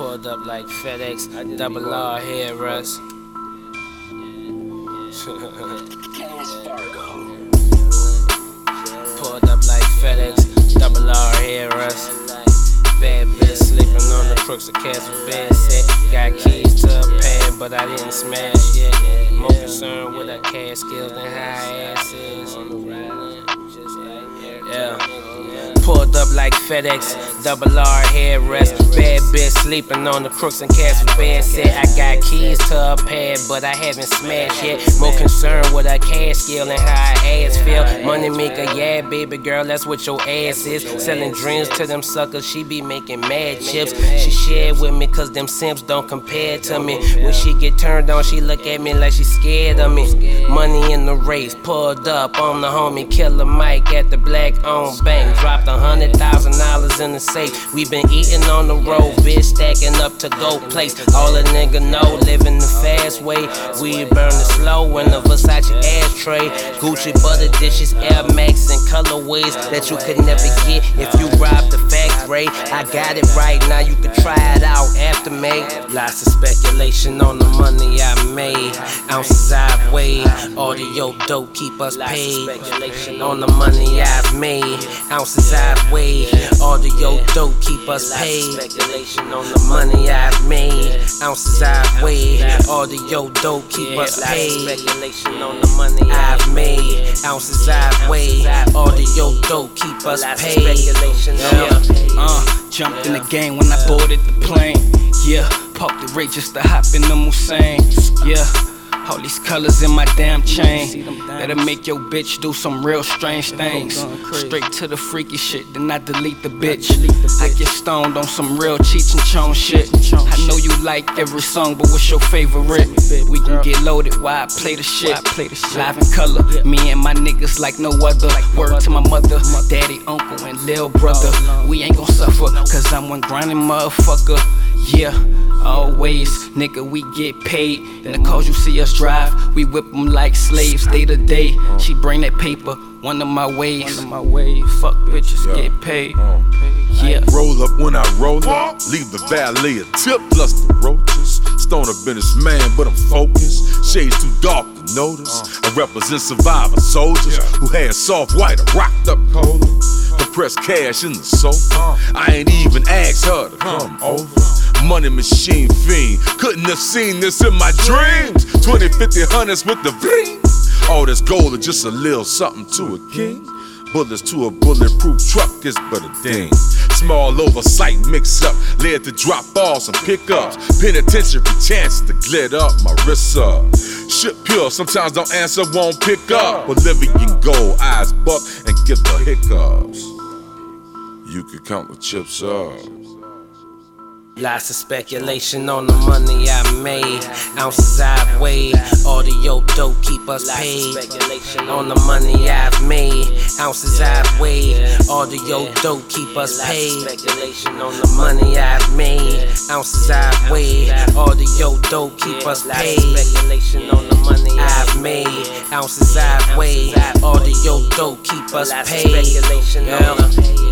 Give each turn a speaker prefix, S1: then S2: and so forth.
S1: Pulled up like FedEx, double R here, Russ. Pulled up like FedEx, double R here, Russ. Bad bitch sleeping on the crooks of Castle bed set. Got keys to a pad, but I didn't smash yet. More concerned with her cash skills than high asses. Yeah. Pulled up like FedEx, double R head rest. Bad bitch sleeping on the crooks and Castle bed set. I got keys to a pad, but I haven't smashed yet. More concerned with her cash skill and how her ass feel. Money maker, yeah, baby girl, that's what your ass is. Selling dreams to them suckers, she be making mad chips. She shared with me cause them simps don't compare to me. When she get turned on, she look at me like she scared of me. Money in the race, pulled up on the homie Killer Mike at the black-owned bank. Dropped $100,000 in the safe. We been eating on the road, bitch, stacking up to go place. All a nigga know, living the fast way. We burning slow in the Versace ashtray. Gucci butter dishes, Air Max and colorways that you could never get if you robbed the factory. I got it right now, you can try it out after me. Lots of speculation on the money I made. Ounces I've weighed, all the yo dope keep us paid. On the money I've made, ounces I've weighed, all the yo dope keep us paid. On the money I've made, ounces I've weighed, all the yo dope keep us paid. On the money I've made, ounces I've weighed, all the yo dope keep us paid.
S2: Jumped in the game when I boarded the plane. Yeah, parked the rate just to hop in the Hussein. Yeah. All these colors in my damn chain that'll make your bitch do some real strange things. Straight to the freaky shit, then I delete the bitch. I get stoned on some real Cheech and Chong shit. I know you like every song, but what's your favorite? We can get loaded while I play the shit. Live in color, me and my niggas like no other. Word to my mother, daddy, uncle, and lil' brother. We ain't gon' suffer, cause I'm one grinding motherfucker. Yeah, always, nigga, we get paid. And the cars you see us drive, we whip them like slaves day to day. She bring that paper, one of my ways. Fuck bitches, get paid. Yeah.
S3: Roll up when I roll up, leave the valet a tip plus the roaches. Stoner businessman, but I'm focused. Shades too dark to notice. I represent survivor soldiers who had soft white or rocked up cola. Compressed cash in the sofa. I ain't even asked her to come over. Money machine fiend, couldn't have seen this in my dreams. 20, 50, hundreds with the bling. All this gold is just a little something to a king. Bullets to a bulletproof truck is but a ding. Small oversight mix up, led to drop balls and pickups. Penitentiary chances to glitter up my wrists up. Shit pure, sometimes don't answer, won't pick up. Bolivian gold, eyes buck and get the hiccups. You could count the chips up.
S1: Lots of speculation on the money I made. Ounces I've weighed, all the yo dope keep us paid. On the money I've made, ounces I've weighed, all the yo dope keep us paid. On the money I've made, ounces I've weighed, all the yo dope keep us paid. On the money I've made, ounces I've weighed, all the yo dope keep us paid.